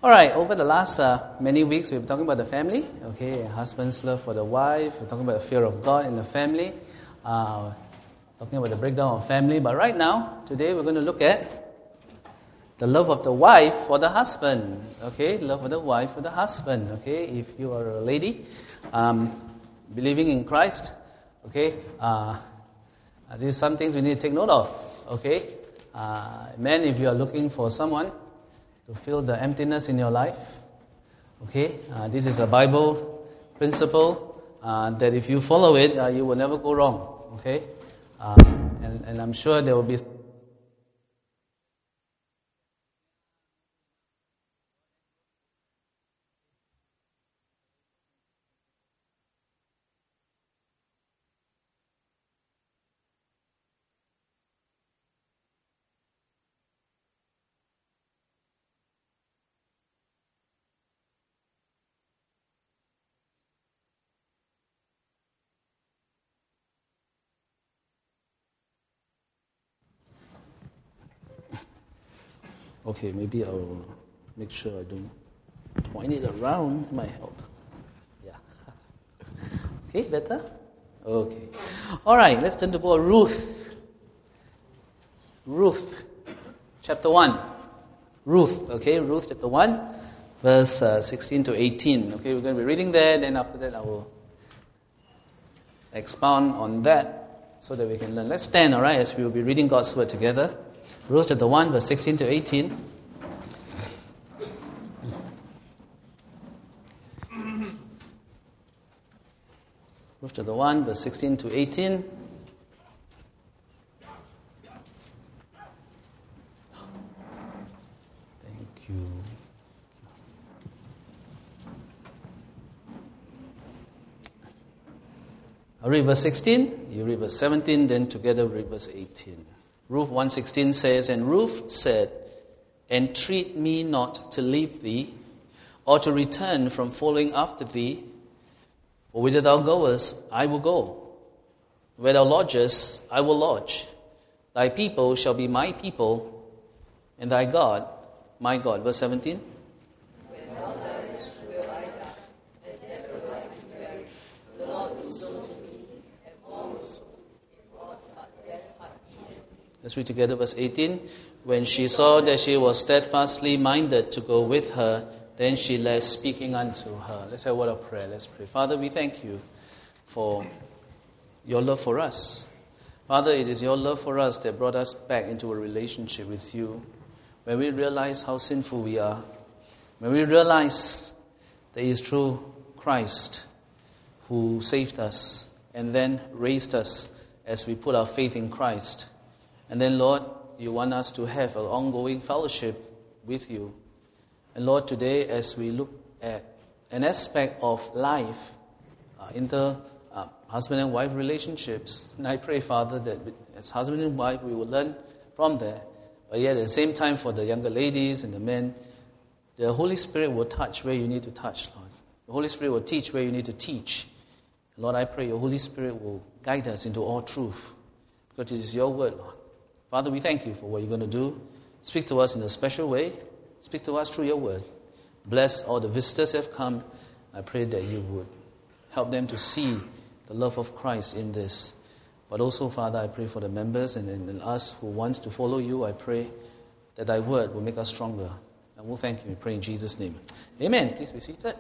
All right, over the last many weeks, we've been talking about the family. Okay, a husband's love for the wife. We're talking about the fear of God in the family. Talking about the breakdown of family. But right now, today, we're going to look at the love of the wife for the husband. Okay, love of the wife for the husband. Okay, if you are a lady believing in Christ, okay, these are some things we need to take note of. Okay, men, if you are looking for someone to fill the emptiness in your life, okay, this is a Bible principle that if you follow it, you will never go wrong. Okay, and I'm sure there will be. Okay, maybe I'll make sure I don't twine it around. It might help. Yeah. Okay, better? Okay. All right, let's turn to book of Ruth. Ruth, chapter 1. Ruth, okay, Ruth chapter 1, verse 16 to 18. Okay, we're going to be reading there, then after that I will expound on that so that we can learn. Let's stand, all right, as we will be reading God's word together. Ruth chapter 1, verse 16 to 18. Ruth chapter 1, verse 16 to 18. Thank you. I'll read verse 16, you read verse 17, then together read verse 18. Ruth 1:16 says, "And Ruth said, Entreat me not to leave thee, or to return from following after thee. For whither thou goest, I will go. Where thou lodgest, I will lodge. Thy people shall be my people, and thy God, my God." Verse 17. "When thou diest, will I die, and never will I be buried. The Lord do so to me, and more will so, if aught but death hath me." Let's read together verse 18. "When she saw that she was steadfastly minded to go with her, then she left, speaking unto her." Let's have a word of prayer. Let's pray. Father, we thank you for your love for us. Father, it is your love for us that brought us back into a relationship with you. When we realize how sinful we are, when we realize that it is through Christ who saved us and then raised us as we put our faith in Christ. And then, Lord, you want us to have an ongoing fellowship with you. And Lord, today as we look at an aspect of life, husband and wife relationships, and I pray, Father, that as husband and wife we will learn from there. But yet at the same time for the younger ladies and the men, the Holy Spirit will touch where you need to touch, Lord. The Holy Spirit will teach where you need to teach. Lord, I pray your Holy Spirit will guide us into all truth, because it is your word, Lord. Father, we thank you for what you're going to do. Speak to us in a special way. Speak to us through your word. Bless all the visitors who have come. I pray that you would help them to see the love of Christ in this. But also, Father, I pray for the members and us who wants to follow you. I pray that thy word will make us stronger. And we'll thank you. We pray in Jesus' name. Amen. Please be seated.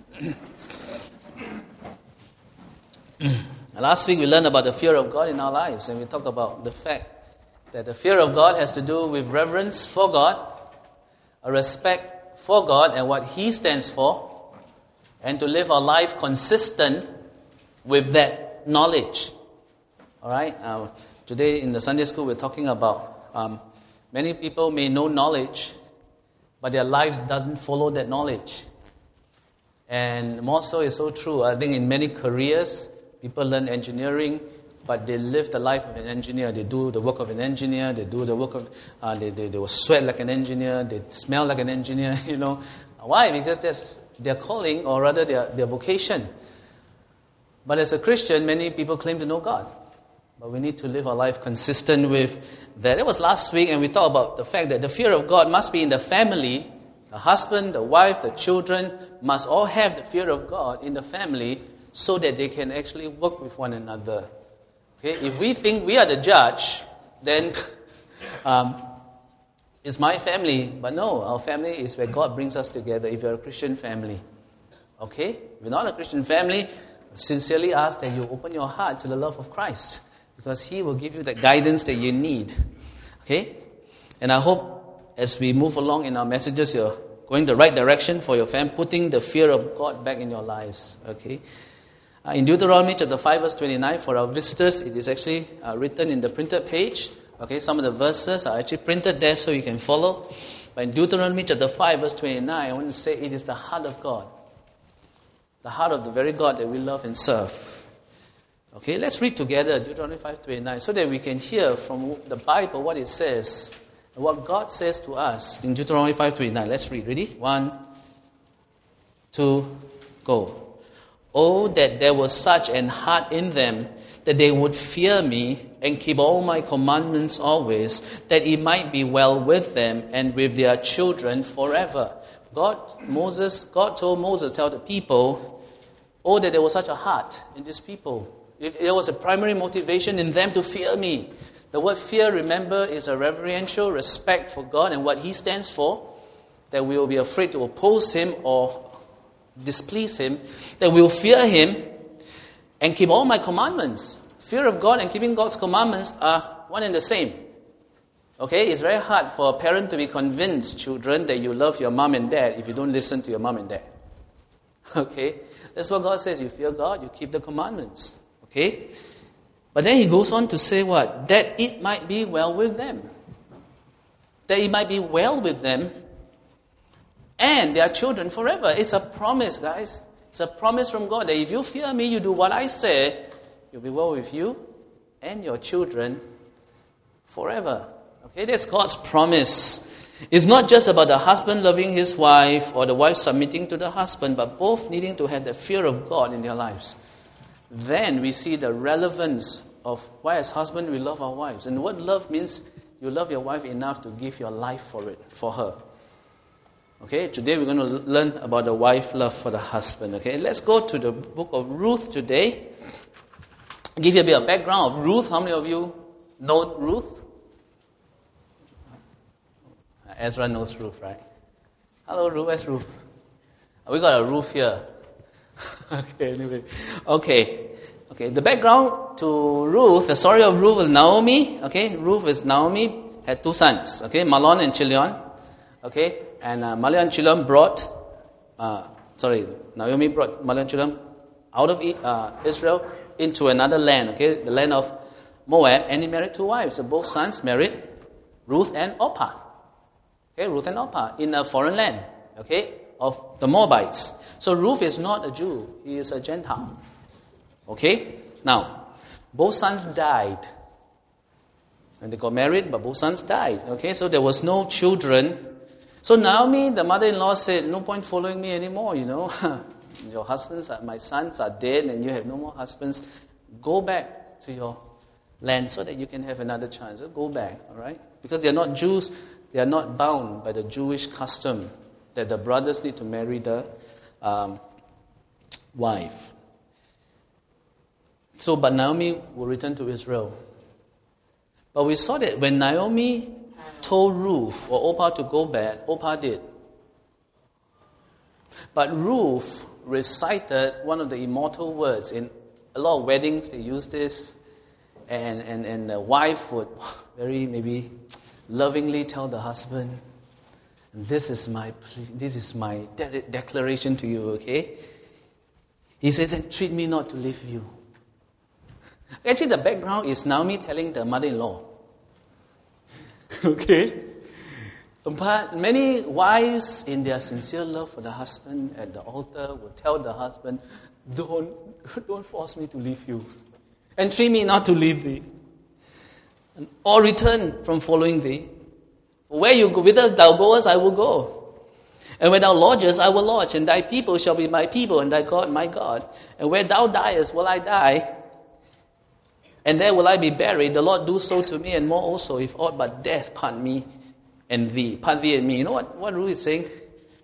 Last week we learned about the fear of God in our lives. And we talked about the fact that the fear of God has to do with reverence for God, a respect for God and what He stands for, and to live our life consistent with that knowledge. All right? Today in the Sunday school we're talking about many people may know knowledge, but their lives doesn't follow that knowledge. And more so is so true. I think in many careers, people learn engineering, but they live the life of an engineer. They do the work of an engineer. They do the work of, they will sweat like an engineer. They smell like an engineer, you know. Why? Because that's their calling, or rather their vocation. But as a Christian, many people claim to know God. But we need to live our life consistent with that. It was last week, and we talked about the fact that the fear of God must be in the family The husband, the wife, the children must all have the fear of God in the family so that they can actually work with one another. Okay? If we think we are the judge, then it's my family. But no, our family is where God brings us together if you're a Christian family. Okay? If you're not a Christian family, I sincerely ask that you open your heart to the love of Christ, because He will give you the guidance that you need. Okay? And I hope as we move along in our messages, you're going the right direction for your family, putting the fear of God back in your lives. Okay? In Deuteronomy chapter 5 verse 29, for our visitors, it is actually written in the printed page. Okay, some of the verses are actually printed there so you can follow. But in Deuteronomy chapter 5 verse 29, I want to say it is the heart of God. The heart of the very God that we love and serve. Okay, let's read together Deuteronomy 5:29 so that we can hear from the Bible what it says and what God says to us in Deuteronomy 5:29. Let's read. Ready? 1, 2, go. Oh, that there was such an heart in them, that they would fear me and keep all my commandments always, that it might be well with them and with their children forever. God told Moses, tell the people, oh, that there was such a heart in these people. If there was a primary motivation in them to fear me. The word fear, remember, is a reverential respect for God and what He stands for, that we will be afraid to oppose Him or displease Him, that we will fear Him and keep all my commandments. Fear of God and keeping God's commandments are one and the same. Okay, it's very hard for a parent to be convinced, children, that you love your mom and dad if you don't listen to your mom and dad. Okay, that's what God says. You fear God, you keep the commandments. Okay, but then He goes on to say what? That it might be well with them. That it might be well with them and their children forever. It's a promise, guys. It's a promise from God that if you fear me, you do what I say, you'll be well with you and your children forever. Okay, that's God's promise. It's not just about the husband loving his wife or the wife submitting to the husband, but both needing to have the fear of God in their lives. Then we see the relevance of why as husband we love our wives. And what love means, you love your wife enough to give your life for her. Okay, today we're going to learn about the wife love for the husband. Okay, let's go to the book of Ruth today. I'll give you a bit of background of Ruth. How many of you know Ruth? Ezra knows Ruth, right? Hello, Ruth. Where's Ruth? We got a Ruth here. Okay, anyway. Okay. The background to Ruth, the story of Ruth is Naomi. Okay, Ruth is Naomi, had two sons. Okay, Mahlon and Chilion. Okay, and Mahlon and Chilion Naomi brought Mahlon and Chilion out of Israel into another land. Okay, the land of Moab, and he married two wives. So both sons married Ruth and Orpah. Okay, Ruth and Orpah in a foreign land, okay, of the Moabites. So Ruth is not a Jew, he is a Gentile. Okay, now, both sons died. And they got married, but both sons died. Okay, so there was no children. So Naomi, the mother-in-law, said, no point following me anymore, you know. Your husbands, my sons are dead and you have no more husbands. Go back to your land so that you can have another chance. So go back, all right? Because they are not Jews. They are not bound by the Jewish custom that the brothers need to marry the wife. So, but Naomi will return to Israel. But we saw that when Naomi told Ruth or Orpah to go back, Orpah did. But Ruth recited one of the immortal words. In a lot of weddings, they use this. And the wife would very maybe lovingly tell the husband, this is my declaration to you, okay? He says, entreat me not to leave you. Actually, the background is Naomi telling the mother-in-law. Okay? But many wives, in their sincere love for the husband at the altar, will tell the husband, don't force me to leave you. Entreat me not to leave thee. Or return from following thee. Where you go, whither thou goest, I will go. And where thou lodgest, I will lodge. And thy people shall be my people, and thy God my God. And where thou diest, will I die. And there will I be buried. The Lord do so to me, and more also, if aught but death part me and thee. Part thee and me. You know what Ruth is saying?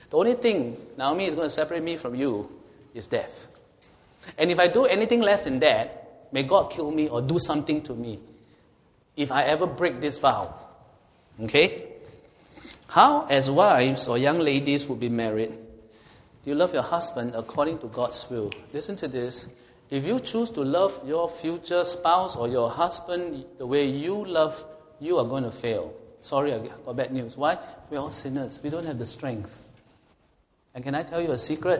The only thing, Naomi, is going to separate me from you is death. And if I do anything less than that, may God kill me or do something to me if I ever break this vow. Okay? How, as wives or young ladies would be married, do you love your husband according to God's will? Listen to this. If you choose to love your future spouse or your husband the way you love, you are going to fail. Sorry, I got bad news. Why? We're all sinners. We don't have the strength. And can I tell you a secret?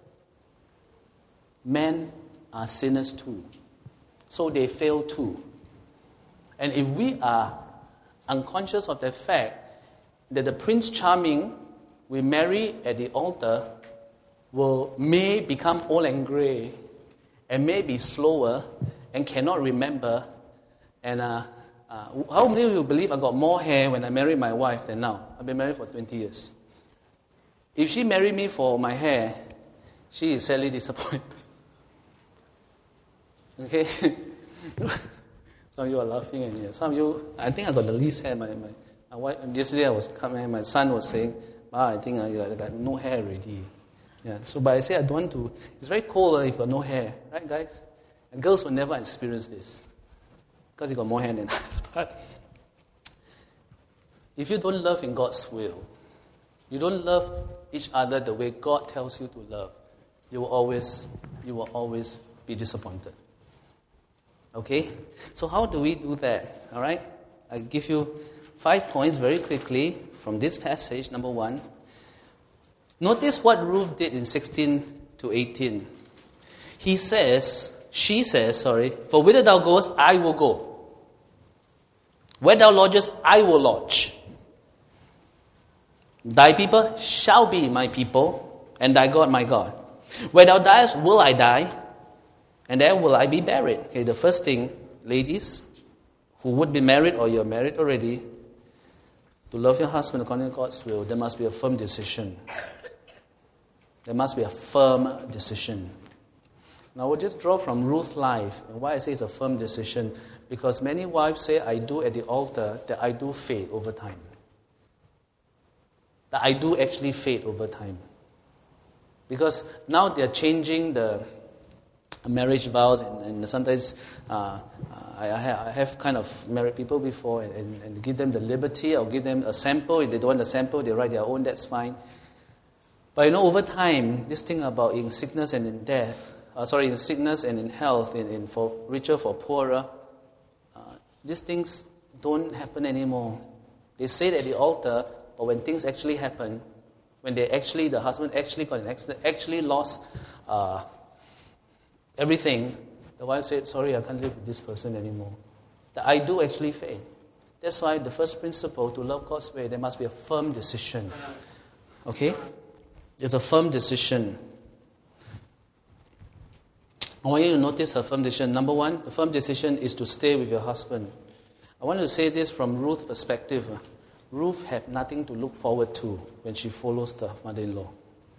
Men are sinners too. So they fail too. And if we are unconscious of the fact that the Prince Charming we marry at the altar may become old and grey and may be slower and cannot remember. And how many of you believe I got more hair when I married my wife than now? I've been married for 20 years. If she married me for my hair, she is sadly disappointed. Okay? Some of you are laughing, and some of you, I think I got the least hair. My wife, yesterday I was coming, my son was saying, I think I got no hair already. Yeah. So, but I say I don't want to. It's very cold if you got no hair, right, guys? And girls will never experience this because you got more hair than us. But if you don't love in God's will, you don't love each other the way God tells you to love, you will always be disappointed. Okay? So how do we do that? All right? I'll give you 5 points very quickly from this passage. Number 1. Notice what Ruth did in 16 to 18. She says, for whither thou goest, I will go. Where thou lodgest, I will lodge. Thy people shall be my people, and thy God my God. Where thou diest, will I die, and there will I be buried. Okay, the first thing, ladies who would be married or you're married already, to love your husband according to God's will, there must be a firm decision. There must be a firm decision. Now, we'll just draw from Ruth's life. And why I say it's a firm decision, because many wives say, I do at the altar, that I do fade over time. That I do actually fade over time. Because now they're changing the marriage vows, and sometimes I have kind of married people before and give them the liberty, or give them a sample. If they don't want the sample, they write their own, that's fine. But over time, this thing about in sickness and in death, in sickness and in health, in for richer, for poorer, these things don't happen anymore. They say it at the altar, but when things actually happen, when the husband actually got an accident, actually lost everything, the wife said, sorry, I can't live with this person anymore. The I do actually fade. That's why the first principle, to love God's way, there must be a firm decision. Okay? There's a firm decision. I want you to notice her firm decision. Number 1, the firm decision is to stay with your husband. I want to say this from Ruth's perspective. Ruth had nothing to look forward to when she follows the mother-in-law.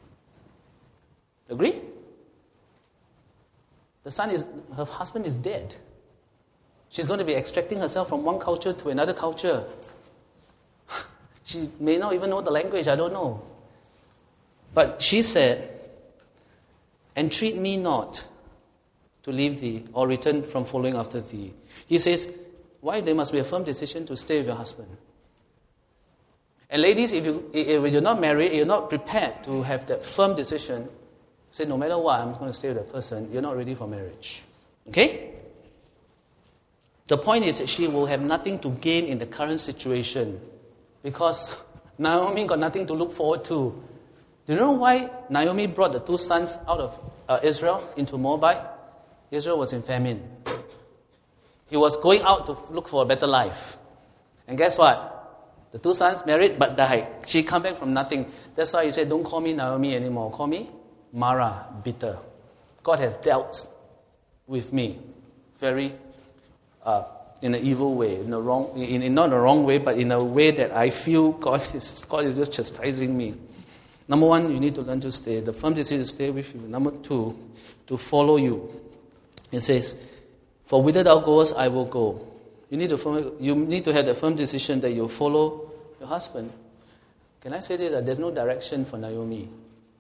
Agree? Her husband is dead. She's going to be extracting herself from one culture to another culture. She may not even know the language, I don't know. But she said, entreat me not to leave thee or return from following after thee. He says, why? There must be a firm decision to stay with your husband. And ladies, if you're not married, you're not prepared to have that firm decision, say, no matter what, I'm going to stay with that person, you're not ready for marriage. Okay? The point is that she will have nothing to gain in the current situation because Naomi got nothing to look forward to. Do you know why Naomi brought the 2 sons out of Israel into Moabite? Israel was in famine. He was going out to look for a better life. And guess what? The 2 sons married but died. She come back from nothing. That's why he said, don't call me Naomi anymore. Call me Mara, bitter. God has dealt with me very in an evil way, in not a wrong way, but in a way that I feel God is just chastising me. Number 1, you need to learn to stay. The firm decision to stay with you. Number 2, to follow you. It says, for whither thou goest, I will go. You need to have the firm decision that you follow your husband. Can I say this? That there's no direction for Naomi.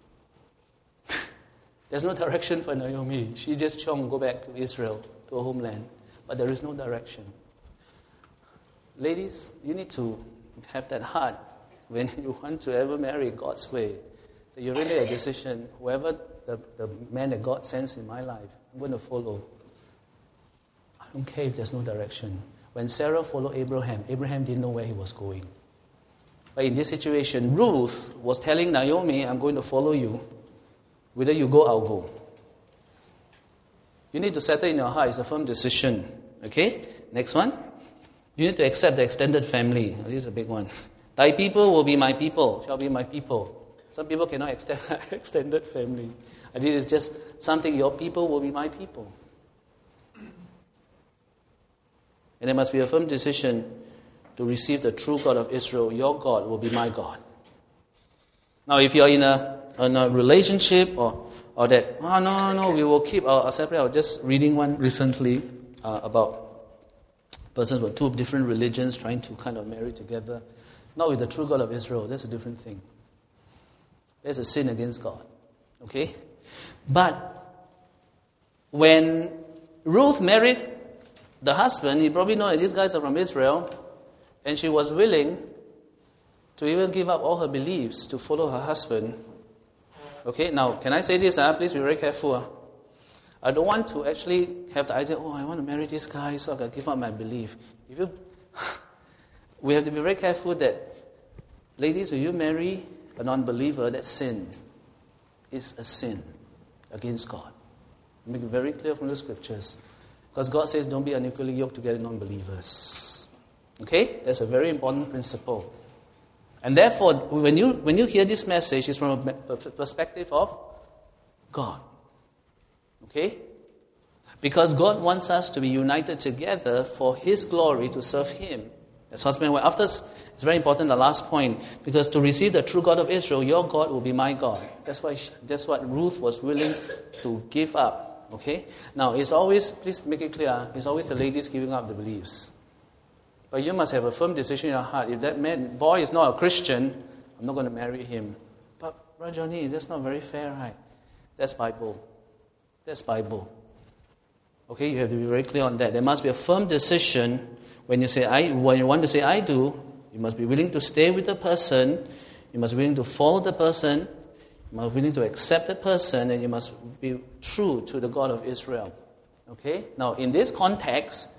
There's no direction for Naomi. She just go back to Israel, to her homeland. But there is no direction. Ladies, you need to have that heart when you want to ever marry God's way. That you really a decision, whoever the man that God sends in my life, I'm going to follow. I don't care if there's no direction. When Sarah followed Abraham, Abraham didn't know where he was going. But in this situation, Ruth was telling Naomi, I'm going to follow you. Whether you go, I'll go. You need to settle in your heart. It's a firm decision. Okay? Next one. You need to accept the extended family. This is a big one. Thy people will be my people, shall be my people. Some people cannot extend extended family. And this is just something, your people will be my people. And there must be a firm decision to receive the true God of Israel. Your God will be my God. Now, if you're in a relationship or that, no, we will keep our separate. I was just reading one recently about persons with two different religions trying to kind of marry together. Not with the true God of Israel. That's a different thing. There's a sin against God. Okay? But when Ruth married the husband, he probably know that these guys are from Israel, and she was willing to even give up all her beliefs to follow her husband. Okay, now, can I say this? Please be very careful. I don't want to actually have the idea, I want to marry this guy, so I can give up my belief. We have to be very careful that, ladies, when you marry a non-believer, that sin is a sin against God. Make it very clear from the scriptures. Because God says, don't be unequally yoked together with non-believers. Okay? That's a very important principle. And therefore, when you hear this message, it's from a perspective of God. Okay? Because God wants us to be united together for His glory, to serve Him. As husband and wife. After, it's very important, the last point. Because to receive the true God of Israel, your God will be my God. That's what Ruth was willing to give up. Okay? Now, it's always, please make it clear, it's always the ladies giving up the beliefs. But you must have a firm decision in your heart. If that boy is not a Christian, I'm not going to marry him. But, Brother Johnny, that's not very fair, right? That's Bible. That's Bible. Okay, you have to be very clear on that. There must be a firm decision when you want to say I do. You must be willing to stay with the person. You must be willing to follow the person. You must be willing to accept the person, and you must be true to the God of Israel. Okay? Now, in this context,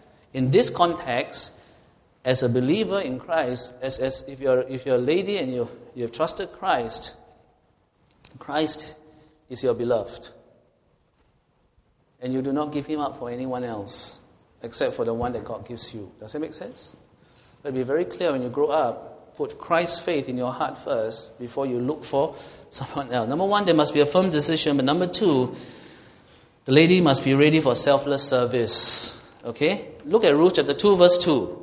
as a believer in Christ, as if you're a lady and you have trusted Christ, Christ is your beloved. And you do not give Him up for anyone else, except for the one that God gives you. Does that make sense? But be very clear when you grow up. Put Christ's faith in your heart first before you look for someone else. Number one, there must be a firm decision. But number two, the lady must be ready for selfless service. Okay? Look at Ruth chapter 2, verse 2.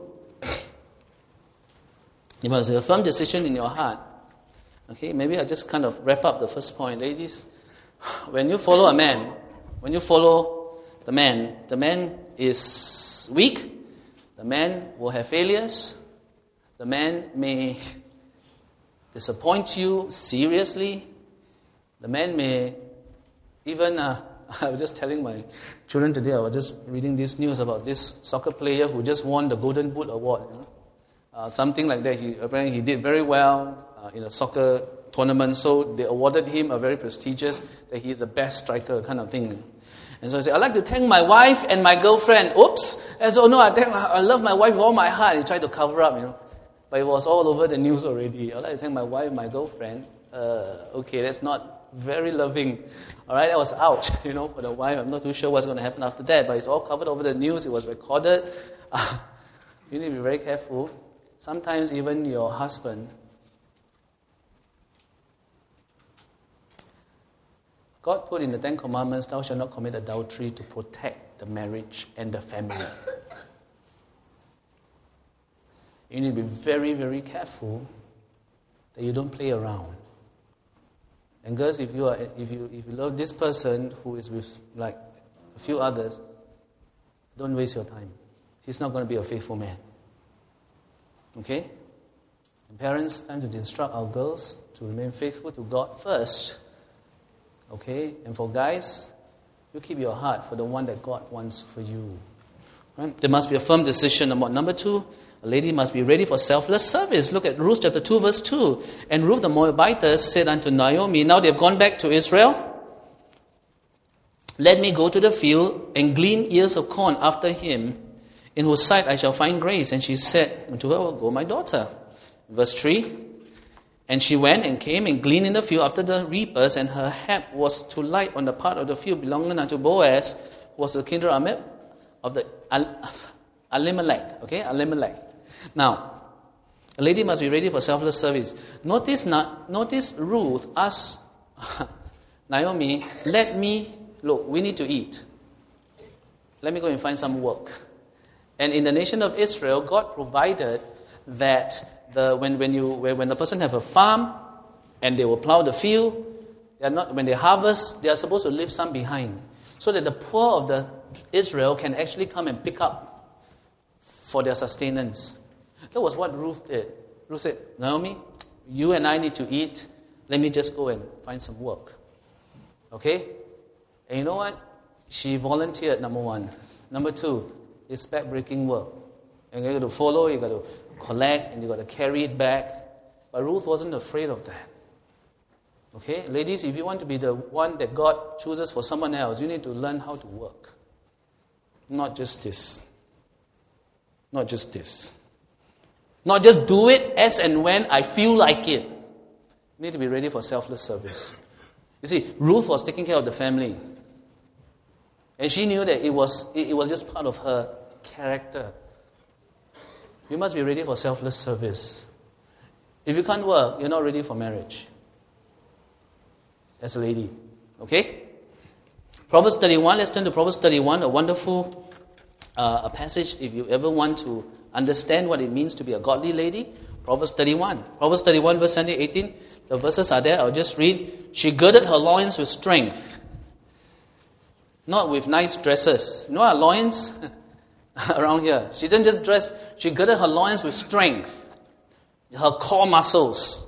You must have a firm decision in your heart. Okay? Maybe I'll just kind of wrap up the first point. Ladies, when you follow a man, when you follow the man is weak. The man will have failures. The man may disappoint you seriously. The man may even, I was just telling my children today, I was just reading this news about this soccer player who just won the Golden Boot Award. Something like that. Apparently he did very well in a soccer tournament, so they awarded him a very prestigious, that he is the best striker kind of thing. And so I said, I'd like to thank my wife and my girlfriend. Oops! And so, no, I love my wife with all my heart. He tried to cover up, But it was all over the news already. I'd like to thank my wife and my girlfriend. Okay, that's not very loving. All right, that was ouch, for the wife. I'm not too sure what's going to happen after that, but it's all covered over the news. It was recorded. You need to be very careful. Sometimes even your husband, God put in the 10 Commandments, thou shalt not commit adultery, to protect the marriage and the family. You need to be very, very careful that you don't play around. And girls, if you love this person who is with like a few others, don't waste your time. He's not going to be a faithful man. Okay? And parents, time to instruct our girls to remain faithful to God first. Okay? And for guys, you keep your heart for the one that God wants for you. Right? There must be a firm decision about. Number 2, a lady must be ready for selfless service. Look at Ruth chapter 2, verse 2. And Ruth the Moabitess said unto Naomi, now they've gone back to Israel. Let me go to the field and glean ears of corn after him, in whose sight I shall find grace. And she said unto her, well, go, my daughter. Verse 3. And she went and came and gleaned in the field after the reapers, and her hap was to light on the part of the field belonging unto Boaz, who was the kindred of the Elimelech. Okay, Elimelech. Now, a lady must be ready for selfless service. Notice Ruth asked Naomi, look, we need to eat. Let me go and find some work. And in the nation of Israel, God provided that when a person have a farm and they will plow the field, when they harvest, they are supposed to leave some behind, so that the poor of Israel can actually come and pick up for their sustenance. That was what Ruth did. Ruth said, Naomi, you and I need to eat. Let me just go and find some work. Okay? And you know what? She volunteered, number 1. Number 2, it's back-breaking work. And you got to follow, you got to collect, and you got to carry it back. But Ruth wasn't afraid of that. Okay? Ladies, if you want to be the one that God chooses for someone else, you need to learn how to work. Not just this. Not just this. Not just do it as and when I feel like it. You need to be ready for selfless service. You see, Ruth was taking care of the family. And she knew that it was just part of her character. You must be ready for selfless service. If you can't work, you're not ready for marriage. As a lady. Okay? Proverbs 31, let's turn to Proverbs 31, a wonderful a passage if you ever want to understand what it means to be a godly lady. Proverbs 31. Proverbs 31, verse 18. The verses are there. I'll just read. She girded her loins with strength. Not with nice dresses. You know our loins around here? She didn't just dress. She girded her loins with strength. Her core muscles.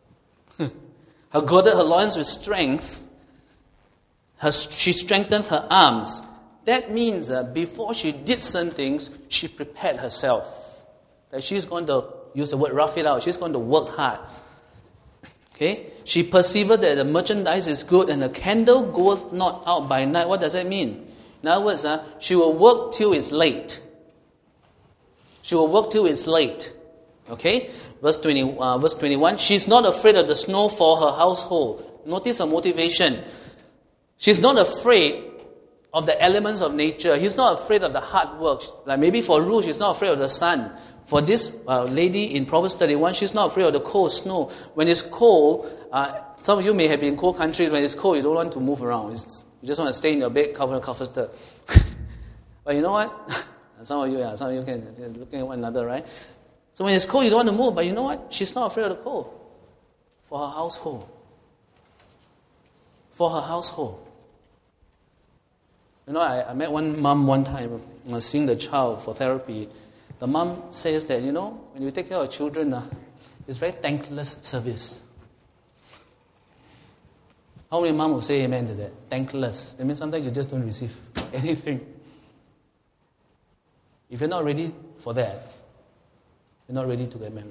Her girded her loins with strength. She strengthened her arms. That means before she did certain things, she prepared herself. That she's going to, use the word rough it out, she's going to work hard. Okay? She perceived that the merchandise is good and the candle goeth not out by night. What does that mean? In other words, she will work till it's late. She will work till it's late. Okay? Verse 21, she's not afraid of the snow for her household. Notice her motivation. She's not afraid of the elements of nature. He's not afraid of the hard work. Like maybe for Ruth, she's not afraid of the sun. For this lady in Proverbs 31, she's not afraid of the cold snow. When it's cold, some of you may have been in cold countries. When it's cold, you don't want to move around. You just want to stay in your bed, comforted. But you know what? Some of you can looking at one another, right? So when it's cold, you don't want to move. But you know what? She's not afraid of the cold. For her household. For her household. You know, I met one mom one time, seeing the child for therapy. The mom says that, you know, when you take care of children, it's very thankless service. How many mom will say amen to that? Thankless. That means sometimes you just don't receive anything. If you're not ready for that, you're not ready to get married.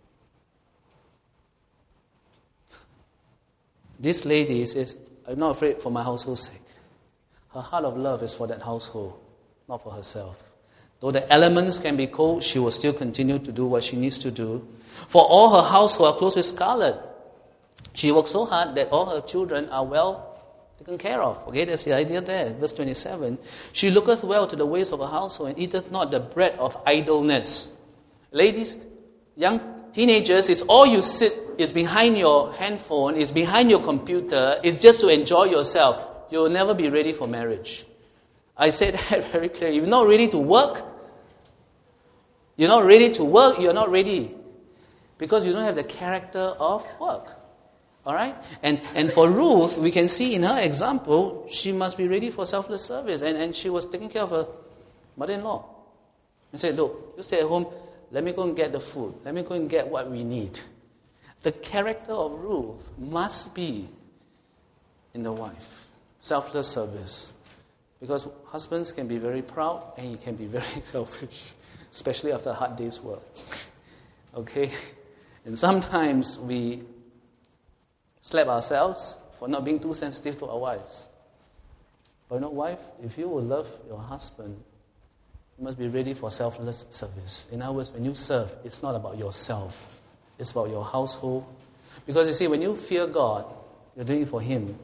This lady says, I'm not afraid for my household's sake. Her heart of love is for that household, not for herself. Though the elements can be cold, she will still continue to do what she needs to do. For all her household are clothed with scarlet. She works so hard that all her children are well taken care of. Okay, that's the idea there. Verse 27. She looketh well to the ways of her household and eateth not the bread of idleness. Ladies, young teenagers, it's all you sit is behind your handphone, it's behind your computer, it's just to enjoy yourself. You'll never be ready for marriage. I said that very clearly. If you're not ready to work, you're not ready. Because you don't have the character of work. Alright? And for Ruth, we can see in her example, she must be ready for selfless service. And she was taking care of her mother-in-law. And said, look, you stay at home. let me go and get the food. Let me go and get what we need. The character of Ruth must be in the wife. Selfless service. Because husbands can be very proud and he can be very selfish, especially after a hard day's work. Okay? And sometimes we slap ourselves for not being too sensitive to our wives. But wife, if you will love your husband, you must be ready for selfless service. In other words, when you serve, it's not about yourself. It's about your household. Because you see, when you fear God, you're doing it for Him.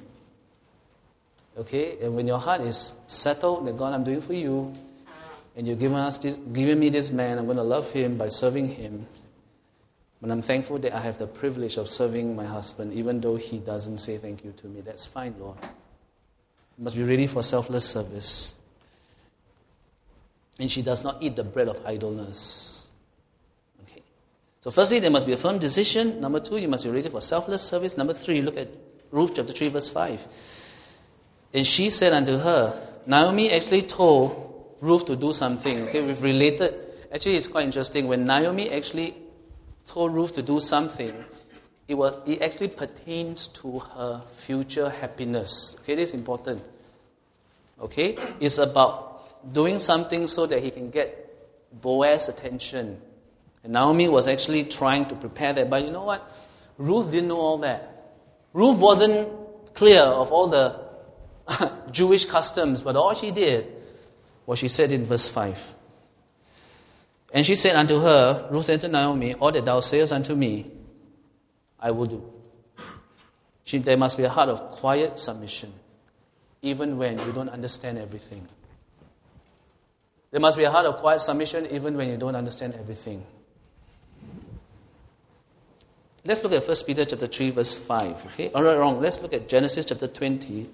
Okay? And when your heart is settled that God, I'm doing it for you, and you're giving me this man, I'm going to love him by serving him. But I'm thankful that I have the privilege of serving my husband, even though he doesn't say thank you to me. That's fine, Lord. You must be ready for selfless service. And she does not eat the bread of idleness. Okay. So firstly, there must be a firm decision. Number 2, you must be ready for selfless service. Number 3, look at Ruth chapter 3, verse 5. And she said unto her, Naomi actually told Ruth to do something. Okay, we've related. Actually, it's quite interesting. When Naomi actually told Ruth to do something, it actually pertains to her future happiness. Okay, this is important. Okay, it's about doing something so that he can get Boaz's attention. And Naomi was actually trying to prepare that. But you know what? Ruth didn't know all that. Ruth wasn't clear of all the Jewish customs, but all she did was she said in verse 5. And she said unto her, Ruth said to Naomi, all that thou sayest unto me, I will do. There must be a heart of quiet submission, even when you don't understand everything. There must be a heart of quiet submission, even when you don't understand everything. Let's look at 1 Peter chapter 3, verse 5. Okay? All right, wrong. Let's look at Genesis chapter 20.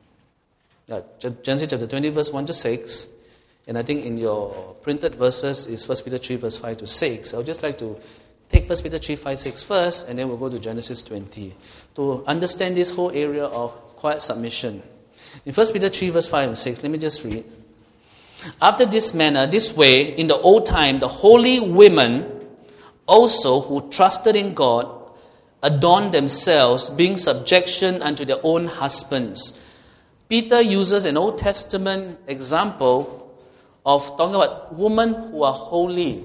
Genesis chapter 20, verse 1 to 6. And I think in your printed verses is 1 Peter 3, verse 5 to 6. I would just like to take 1 Peter 3, 5, 6 first, and then we'll go to Genesis 20 to understand this whole area of quiet submission. In 1 Peter 3, verse 5 and 6, let me just read. After this manner, this way, in the old time, the holy women also who trusted in God adorned themselves, being subjection unto their own husbands. Peter uses an Old Testament example of talking about women who are holy.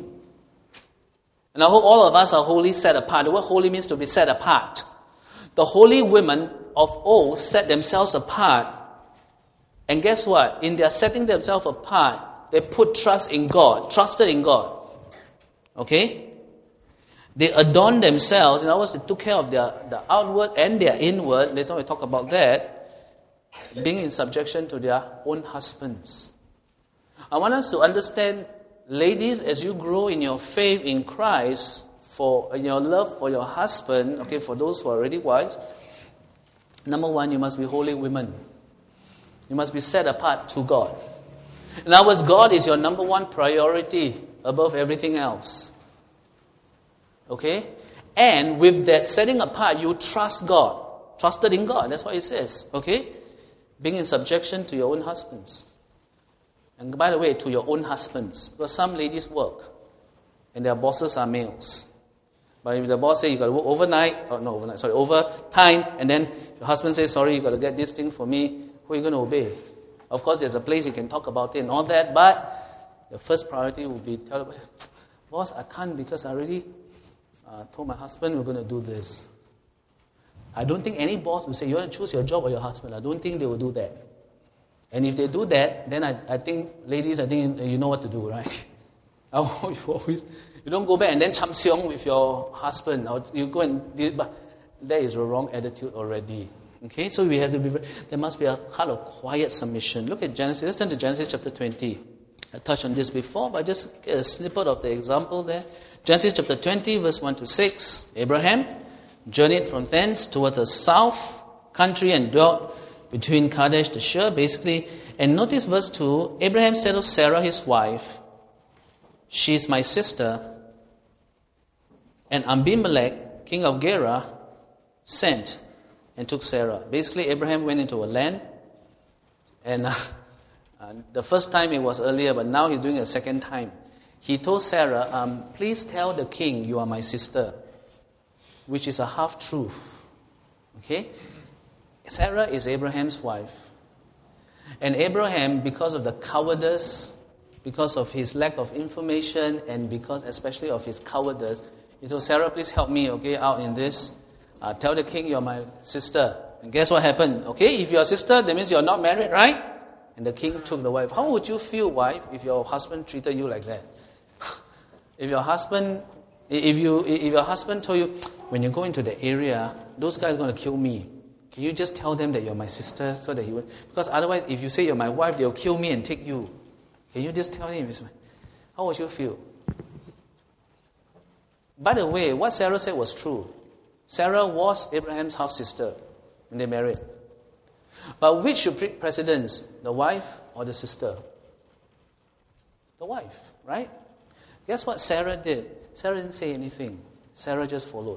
And I hope all of us are wholly set apart. The word holy means to be set apart. The holy women of old set themselves apart. And guess what? In their setting themselves apart, they put trust in God, trusted in God. Okay? They adorned themselves. In other words, they took care of their outward and their inward. Later we talk about that. Being in subjection to their own husbands. I want us to understand, ladies, as you grow in your faith in Christ, in your love for your husband, okay, for those who are already wives, number 1, you must be holy women. You must be set apart to God. In other words, God is your number 1 priority above everything else. Okay? And with that setting apart, you trust God. Trusted in God, that's what it says. Okay? Being in subjection to your own husbands. And by the way, to your own husbands. Because some ladies work, and their bosses are males. But if the boss says you got to work overtime, and then your husband says, sorry, you got to get this thing for me, who are you going to obey? Of course, there's a place you can talk about it and all that, but the first priority will be, tell them, boss, I can't because I already told my husband we're going to do this. I don't think any boss will say, you want to choose your job or your husband. I don't think they will do that. And if they do that, then I think, ladies, you know what to do, right? You don't go back and then chamsiong with your husband. Or you go and, but that is a wrong attitude already. Okay, so we have to be, there must be a heart of quiet submission. Look at Genesis, let's turn to Genesis chapter 20. I touched on this before, but just get a snippet of the example there. Genesis chapter 20, verse 1 to 6. Abraham journeyed from thence toward the south country and dwelt between Kadesh to Shur, basically. And notice verse 2, Abraham said of Sarah, his wife, she is my sister. And Abimelech, king of Gerar, sent and took Sarah. Basically, Abraham went into a land, and the first time it was earlier, but now he's doing a second time. he told Sarah, please tell the king you are my sister, which is a half-truth. Okay? Sarah is Abraham's wife. And Abraham, because of the cowardice, because of his lack of information, and because especially of his cowardice, he told Sarah, please help me, okay, out in this. Tell the king you're my sister. And guess what happened? Okay, if you're a sister, that means you're not married, right? And the king took the wife. How would you feel, wife, if your husband treated you like that? If your husband told you, when you go into the area, those guys are going to kill me. Can you just tell them that you're my sister so that he will? Because otherwise, if you say you're my wife, they'll kill me and take you. Can you just tell him? How would you feel? By the way, what Sarah said was true. Sarah was Abraham's half-sister when they married. But which should take precedence, the wife or the sister? The wife, right? Guess what Sarah did? Sarah didn't say anything. Sarah just followed.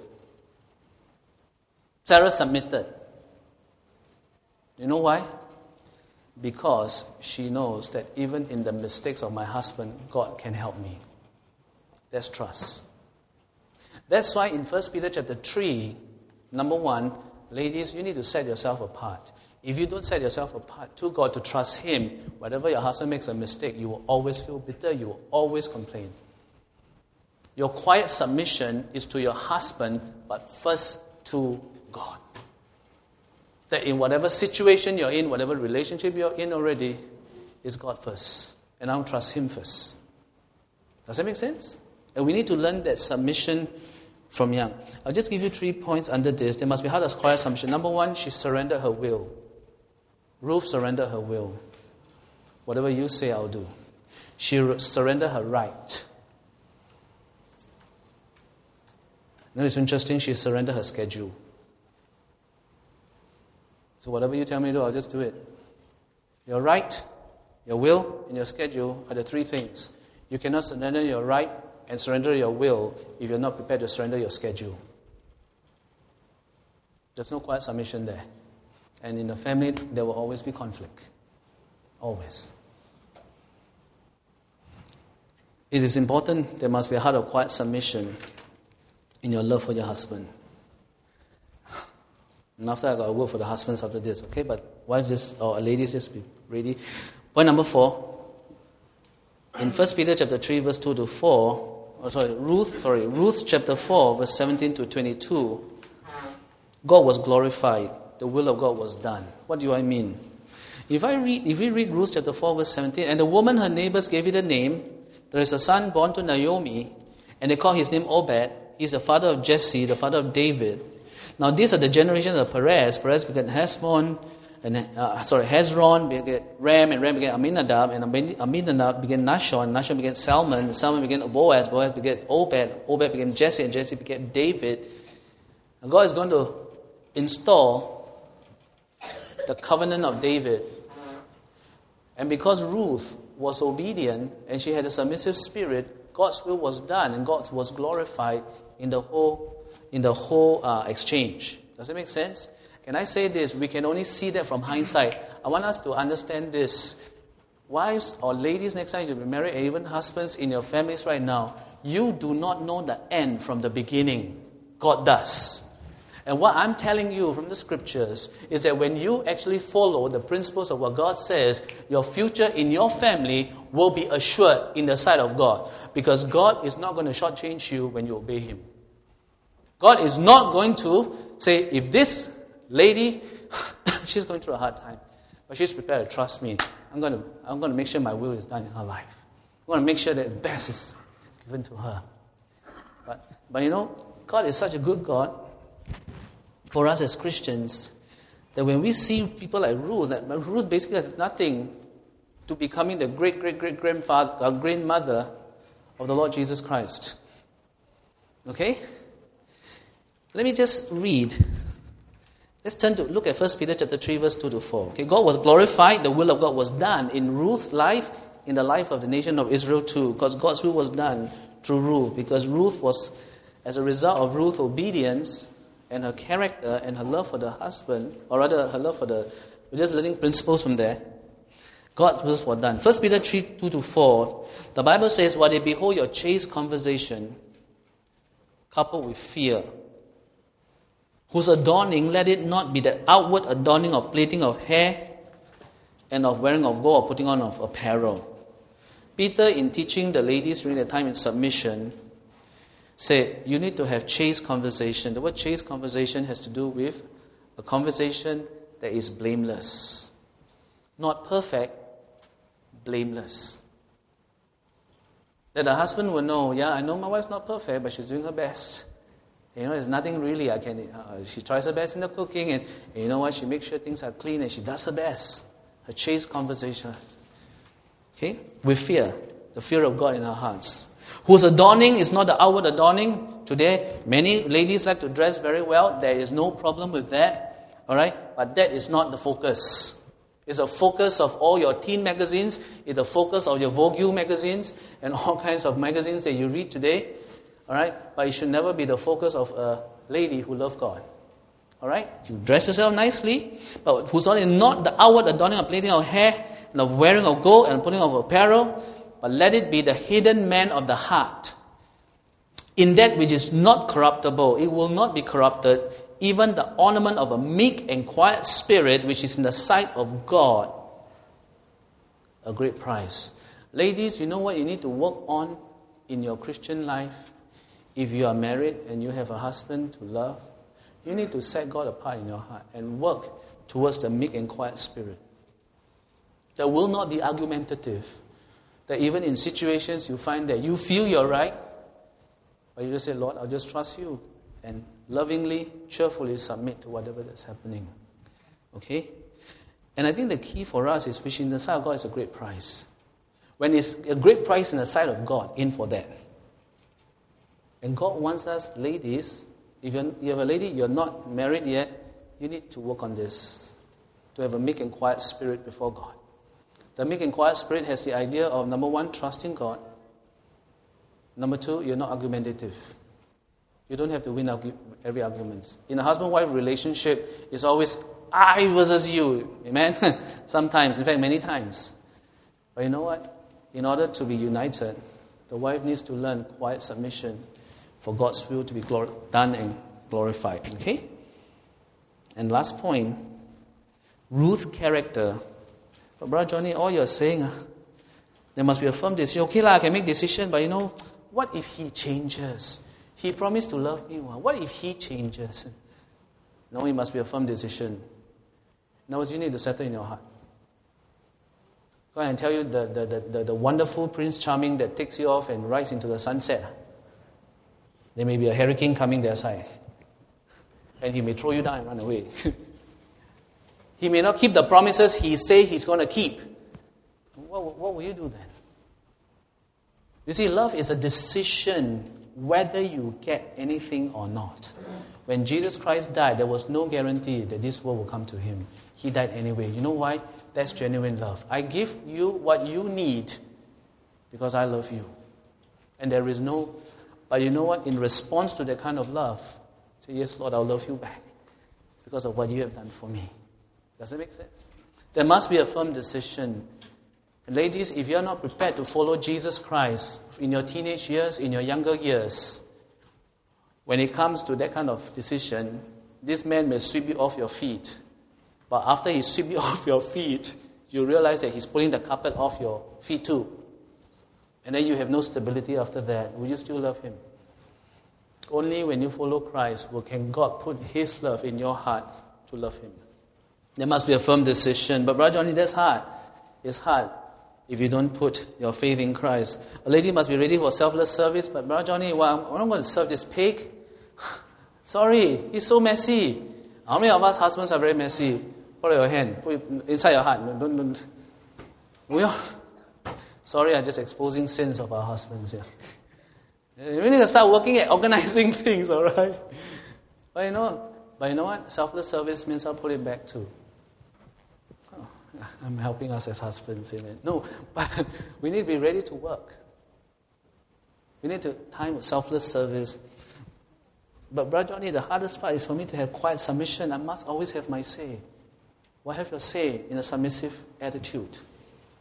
Sarah submitted. You know why? Because she knows that even in the mistakes of my husband, God can help me. That's trust. That's why in 1 Peter chapter 3, number 1, ladies, you need to set yourself apart. If you don't set yourself apart to God to trust Him, whenever your husband makes a mistake, you will always feel bitter, you will always complain. Your quiet submission is to your husband, but first to God. That in whatever situation you're in, whatever relationship you're in already, is God first. And I'll trust Him first. Does that make sense? And we need to learn that submission from young. I'll just give you 3 points under this. There must be how to quiet submission. Number 1, she surrendered her will. Ruth surrendered her will. Whatever you say, I'll do. She surrendered her right. You know, it's interesting, she surrendered her schedule. So whatever you tell me to do, I'll just do it. Your right, your will, and your schedule are the 3 things. You cannot surrender your right and surrender your will if you're not prepared to surrender your schedule. There's no quiet submission there. And in the family, there will always be conflict. Always. It is important there must be a heart of quiet submission in your love for your husband. And after I got a word for the husbands after this, okay? But wives just, or ladies, just be ready. Point number 4. In 1 Peter chapter 3, verse 2 to 4, Ruth chapter 4, verse 17 to 22, God was glorified. The will of God was done. What do I mean? If we read Ruth chapter 4, verse 17, and the woman, her neighbors, gave it a name. There is a son born to Naomi, and they call his name Obed. He's the father of Jesse, the father of David. Now these are the generations of Perez. Perez began Hezron, began Ram, and Ram began Aminadab, and Aminadab began Nahshon, and Nahshon began Salmon, and Salmon began Boaz, Boaz began Obed, Obed began Jesse, and Jesse began David. And God is going to install the covenant of David. And because Ruth was obedient and she had a submissive spirit, God's will was done and God was glorified in the whole exchange. Does it make sense? Can I say this? We can only see that from hindsight. I want us to understand this. Wives or ladies, next time you'll be married, and even husbands in your families right now, you do not know the end from the beginning. God does. And what I'm telling you from the scriptures is that when you actually follow the principles of what God says, your future in your family will be assured in the sight of God. Because God is not going to shortchange you when you obey Him. God is not going to say, if this lady, she's going through a hard time, but she's prepared to trust me, I'm going to make sure my will is done in her life. I'm going to make sure that the best is given to her. But you know, God is such a good God for us as Christians, that when we see people like Ruth, that Ruth basically has nothing to becoming the grandmother of the Lord Jesus Christ. Okay? Let me just read. Let's turn to look at 1 Peter chapter 3, verse 2 to 4. Okay, God was glorified, the will of God was done in Ruth's life, in the life of the nation of Israel too, because God's will was done through Ruth, because Ruth was, as a result of Ruth's obedience, and her character and her love for the husband, or rather her love for we're just learning principles from there. God's wills were done. 1 Peter 3, 2-4, the Bible says, "While they behold your chaste conversation, coupled with fear, whose adorning, let it not be the outward adorning of plaiting of hair and of wearing of gold or putting on of apparel." Peter, in teaching the ladies during the time in submission, said, you need to have chaste conversation. The word chaste conversation has to do with a conversation that is blameless. Not perfect, blameless. That the husband will know, yeah, I know my wife's not perfect, but she's doing her best. There's nothing really I can... she tries her best in the cooking, and you know what? She makes sure things are clean, and she does her best. A chaste conversation. Okay? With fear. The fear of God in our hearts. Whose adorning is not the outward adorning. Today, many ladies like to dress very well. There is no problem with that. All right? But that is not the focus. It's the focus of all your teen magazines. It's the focus of your Vogue magazines and all kinds of magazines that you read today. All right? But it should never be the focus of a lady who loves God. All right? You dress yourself nicely, but whose adorning not the outward adorning of plaiting of hair and of wearing of gold and putting of apparel, but let it be the hidden man of the heart, in that which is not corruptible. It will not be corrupted, even the ornament of a meek and quiet spirit, which is in the sight of God a great price. Ladies, you know what you need to work on in your Christian life? If you are married and you have a husband to love, you need to set God apart in your heart and work towards the meek and quiet spirit. That will not be argumentative. That even in situations you find that you feel you're right, but you just say, Lord, I'll just trust you. And lovingly, cheerfully submit to whatever that's happening. Okay? And I think the key for us is, which in the sight of God is a great price. When it's a great price in the sight of God, in for that. And God wants us, ladies, if you have a lady, you're not married yet, you need to work on this. To have a meek and quiet spirit before God. The meek and quiet spirit has the idea of, number one, trusting God. Number two, you're not argumentative. You don't have to win every argument. In a husband-wife relationship, it's always I versus you. Amen? Sometimes, in fact, many times. But you know what? In order to be united, the wife needs to learn quiet submission for God's will to be done and glorified. Okay? And last point, Ruth's character. But Brother Johnny, all you're saying, there must be a firm decision. Okay, I can make decision, but what if he changes? He promised to love me. What if he changes? No, it must be a firm decision. In other words, you need to settle in your heart. Go ahead and tell you the wonderful Prince Charming that takes you off and rides into the sunset. There may be a hurricane coming their side. And he may throw you down and run away. He may not keep the promises he says he's going to keep. What will you do then? You see, love is a decision whether you get anything or not. When Jesus Christ died, there was no guarantee that this world will come to him. He died anyway. You know why? That's genuine love. I give you what you need because I love you. And there is no... But you know what? In response to that kind of love, say, yes, Lord, I'll love you back because of what you have done for me. Does that make sense? There must be a firm decision. And ladies, if you're not prepared to follow Jesus Christ in your teenage years, in your younger years, when it comes to that kind of decision, this man may sweep you off your feet. But after he sweeps you off your feet, you realize that he's pulling the carpet off your feet too. And then you have no stability after that. Will you still love him? Only when you follow Christ can God put his love in your heart to love him. There must be a firm decision. But Brother Johnny, that's hard. It's hard if you don't put your faith in Christ. A lady must be ready for selfless service. But Brother Johnny, I'm not going to serve this pig. Sorry, he's so messy. How many of us husbands are very messy? Put your hand. Put it inside your heart. Don't. Sorry, I'm just exposing sins of our husbands here. We need to start working at organizing things, all right? But you know what? Selfless service means I'll put it back too. I'm helping us as husbands, amen. No, but we need to be ready to work. We need to time with selfless service. But Brother Johnny, the hardest part is for me to have quiet submission. I must always have my say. Well, have your say in a submissive attitude.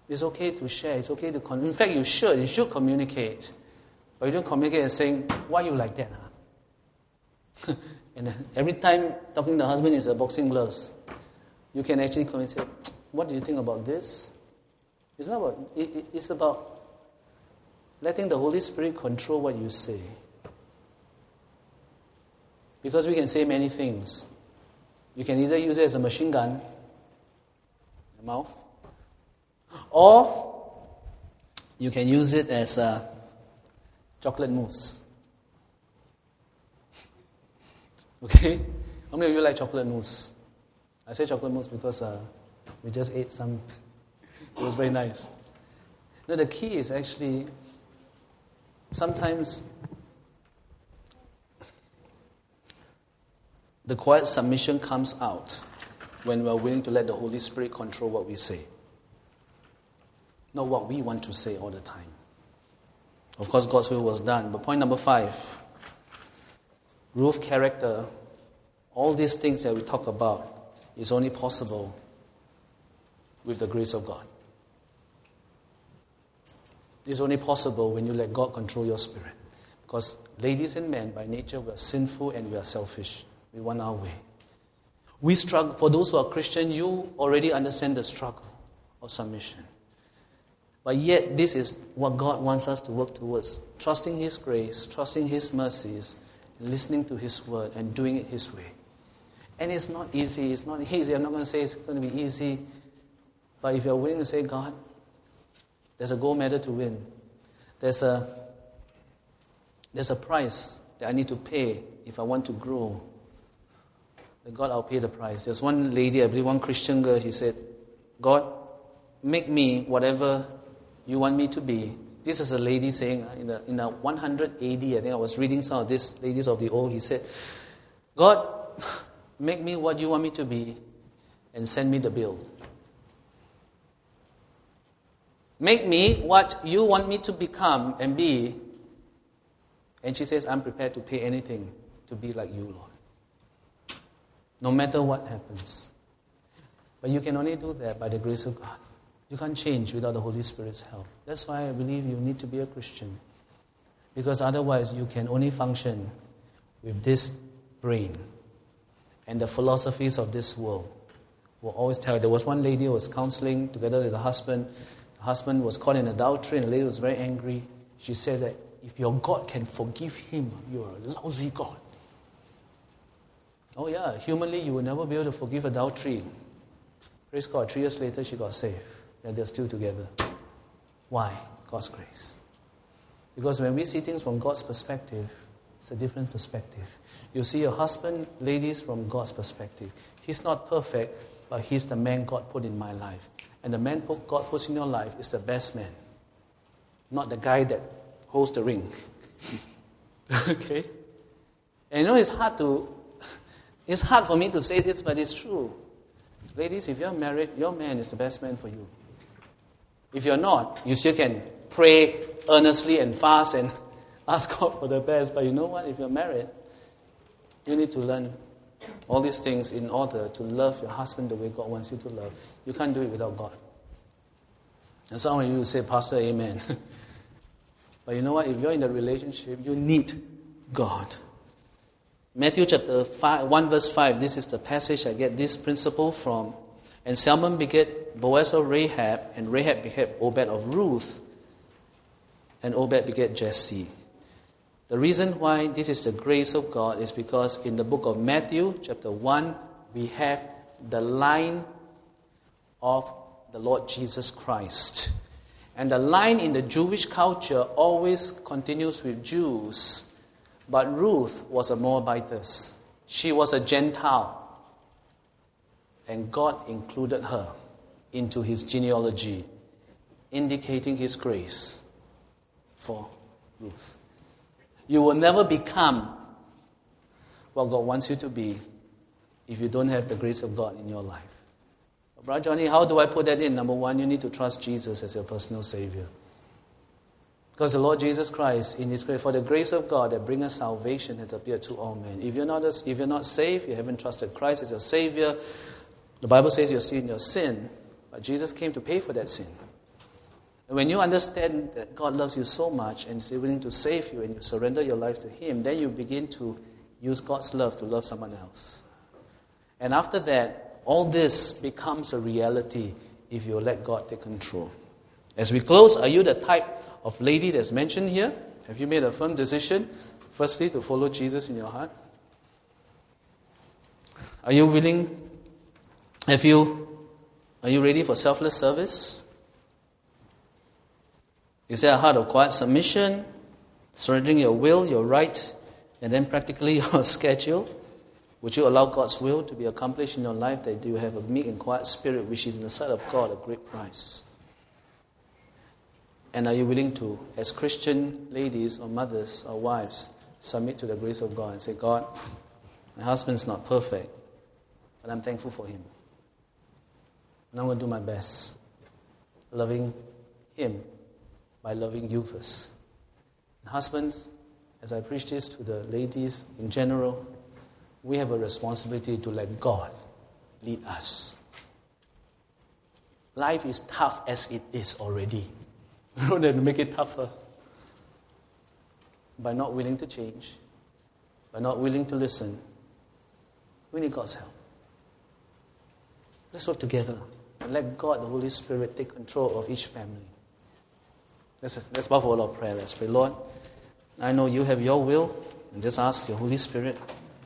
It's okay to share. It's okay to in fact, you should communicate. But you don't communicate and saying, why you like that? Huh? And every time talking to the husband is a boxing gloves. You can actually come and say, what do you think about this? It's not about, it's about letting the Holy Spirit control what you say. Because we can say many things. You can either use it as a machine gun, the mouth, or you can use it as a chocolate mousse. Okay? How many of you like chocolate mousse? I say chocolate mousse because we just ate some. It was very nice. No, the key is actually sometimes the quiet submission comes out when we're willing to let the Holy Spirit control what we say. Not what we want to say all the time. Of course, God's will was done. But point number 5, Ruth's character, all these things that we talk about is only possible with the grace of God. It's only possible when you let God control your spirit. Because ladies and men, by nature, we are sinful and we are selfish. We want our way. We struggle. For those who are Christian, you already understand the struggle of submission. But yet, this is what God wants us to work towards. Trusting His grace, trusting His mercies, listening to His word, and doing it His way. And it's not easy. It's not easy. I'm not going to say it's going to be easy. But if you're willing to say, God, there's a gold medal to win. There's a price that I need to pay if I want to grow. Then God, I'll pay the price. There's one lady, I believe one Christian girl, she said, God, make me whatever you want me to be. This is a lady saying in a 100 AD, I think I was reading some of these ladies of the old, he said, God, make me what you want me to be and send me the bill. Make me what you want me to become and be. And she says, I'm prepared to pay anything to be like you, Lord. No matter what happens. But you can only do that by the grace of God. You can't change without the Holy Spirit's help. That's why I believe you need to be a Christian. Because otherwise you can only function with this brain. And the philosophies of this world will always tell you. There was one lady who was counseling together with the husband. The husband was caught in adultery and the lady was very angry. She said that if your God can forgive him, you're a lousy God. Oh yeah, humanly you will never be able to forgive adultery. Praise God, 3 years later she got saved. And they're still together. Why? God's grace. Because when we see things from God's perspective, it's a different perspective. You see your husband, ladies, from God's perspective. He's not perfect, but he's the man God put in my life. And the man God puts in your life is the best man. Not the guy that holds the ring. Okay? And you know it's hard for me to say this, but it's true. Ladies, if you're married, your man is the best man for you. If you're not, you still can pray earnestly and fast and ask God for the best. But you know what? If you're married, you need to learn all these things in order to love your husband the way God wants you to love. You can't do it without God. And some of you will say, Pastor, amen. But you know what? If you're in the relationship, you need God. Matthew chapter 1 verse 5, this is the passage I get this principle from. And Salmon begat Boaz of Rahab, and Rahab begat Obed of Ruth, and Obed begat Jesse. The reason why this is the grace of God is because in the book of Matthew, chapter 1, we have the line of the Lord Jesus Christ. And the line in the Jewish culture always continues with Jews. But Ruth was a Moabitess. She was a Gentile. And God included her into his genealogy, indicating his grace for Ruth. You will never become what God wants you to be if you don't have the grace of God in your life. Brother Johnny, how do I put that in? Number one, you need to trust Jesus as your personal Savior. Because the Lord Jesus Christ, in His grace, for the grace of God that bringeth salvation has appeared to all men. If you're not saved, you haven't trusted Christ as your Savior, the Bible says you're still in your sin, but Jesus came to pay for that sin. And when you understand that God loves you so much and is willing to save you and you surrender your life to Him, then you begin to use God's love to love someone else. And after that, all this becomes a reality if you let God take control. As we close, are you the type of lady that's mentioned here? Have you made a firm decision, firstly, to follow Jesus in your heart? Are you willing? Are you ready for selfless service? Is there a heart of quiet submission, surrendering your will, your right, and then practically your schedule? Would you allow God's will to be accomplished in your life, that you have a meek and quiet spirit, which is in the sight of God a great price? And are you willing to, as Christian ladies or mothers or wives, submit to the grace of God and say, God, my husband's not perfect, but I'm thankful for him. And I'm going to do my best, loving him by loving you first. And husbands, as I preach this to the ladies in general, we have a responsibility to let God lead us. Life is tough as it is already. We don't have to make it tougher. By not willing to change, by not willing to listen, we need God's help. Let's work together and let God, the Holy Spirit, take control of each family. Let's bow for a lot of prayer. Let's pray. Lord, I know you have your will, and just ask your Holy Spirit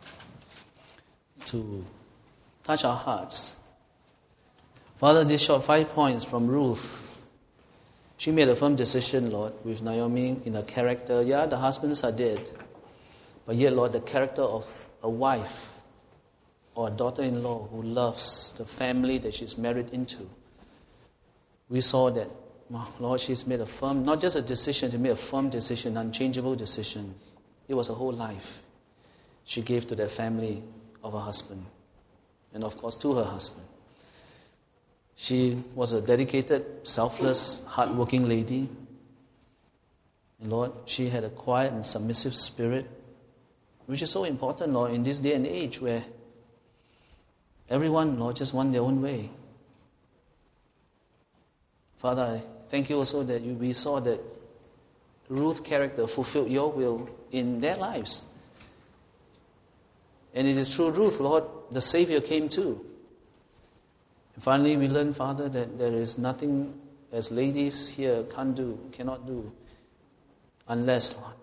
to touch our hearts. Father, these short 5 points from Ruth. She made a firm decision, Lord, with Naomi in her character. Yeah, the husbands are dead. But yet, Lord, the character of a wife or a daughter-in-law who loves the family that she's married into. We saw that, Lord, she's made a firm, not just a decision, she made a firm decision, unchangeable decision. It was a whole life she gave to that family of her husband. And of course, to her husband. She was a dedicated, selfless, hardworking lady. And Lord, she had a quiet and submissive spirit, which is so important, Lord, in this day and age where everyone, Lord, just want their own way. Father, I thank you also that we saw that Ruth's character fulfilled your will in their lives. And it is through Ruth, Lord, the Savior came too. And finally, we learn, Father, that there is nothing as ladies here cannot do, unless, Lord.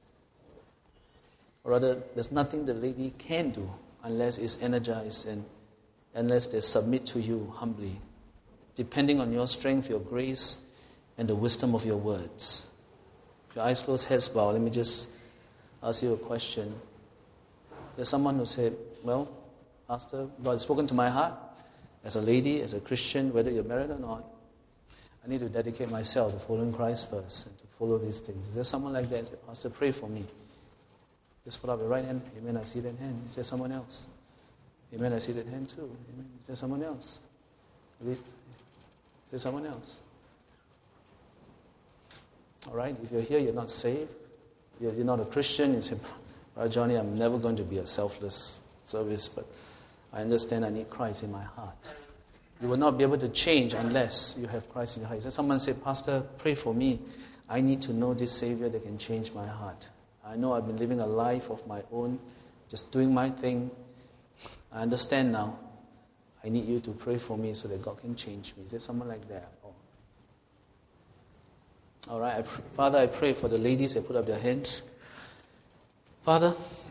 Or rather, there's nothing the lady can do unless it's energized and unless they submit to you humbly, depending on your strength, your grace, and the wisdom of your words. If your eyes closed, heads bowed, let me just ask you a question. There's someone who said, well, Pastor, God has spoken to my heart as a lady, as a Christian, whether you're married or not. I need to dedicate myself to following Christ first and to follow these things. Is there someone like that? Say, Pastor, pray for me. Just put up your right hand. Amen, I see that hand. Is there someone else? Amen, I see that hand too. Amen. Is there someone else? Is there someone else? All right, if you're here, you're not saved. You're not a Christian. You say, Brother Johnny, I'm never going to be a selfless service, but I understand I need Christ in my heart. You will not be able to change unless you have Christ in your heart. So someone said, Pastor, pray for me. I need to know this Savior that can change my heart. I know I've been living a life of my own, just doing my thing. I understand now. I need you to pray for me so that God can change me. Is there someone like that? All right, Father, I pray for the ladies that put up their hands. Father,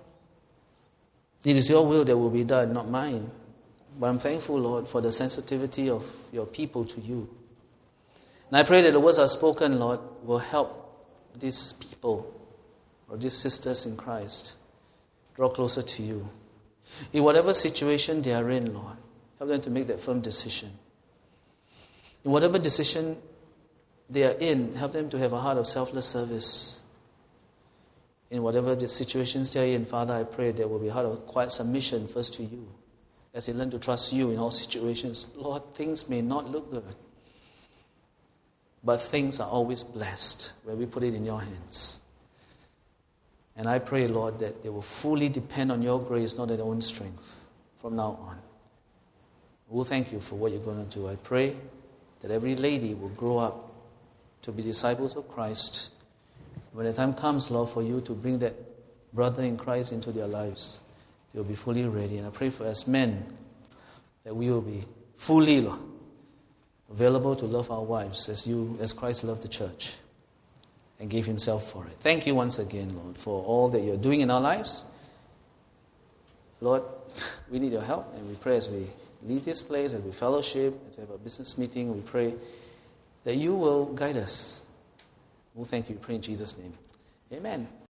it is your will that will be done, not mine. But I'm thankful, Lord, for the sensitivity of your people to you. And I pray that the words I've spoken, Lord, will help these people or these sisters in Christ draw closer to you. In whatever situation they are in, Lord, help them to make that firm decision. In whatever decision they are in, help them to have a heart of selfless service. In whatever the situations they are in, Father, I pray there will be a heart of quiet submission first to you. As they learn to trust you in all situations, Lord, things may not look good, but things are always blessed where we put it in your hands. And I pray, Lord, that they will fully depend on your grace, not their own strength, from now on. We'll thank you for what you're going to do. I pray that every lady will grow up to be disciples of Christ. When the time comes, Lord, for you to bring that brother in Christ into their lives, they will be fully ready. And I pray for us men that we will be fully, Lord, available to love our wives as Christ loved the church and gave himself for it. Thank you once again, Lord, for all that you're doing in our lives. Lord, we need your help, and we pray as we leave this place, as we fellowship, as we have a business meeting, we pray that you will guide us. We'll thank you. We pray in Jesus' name. Amen.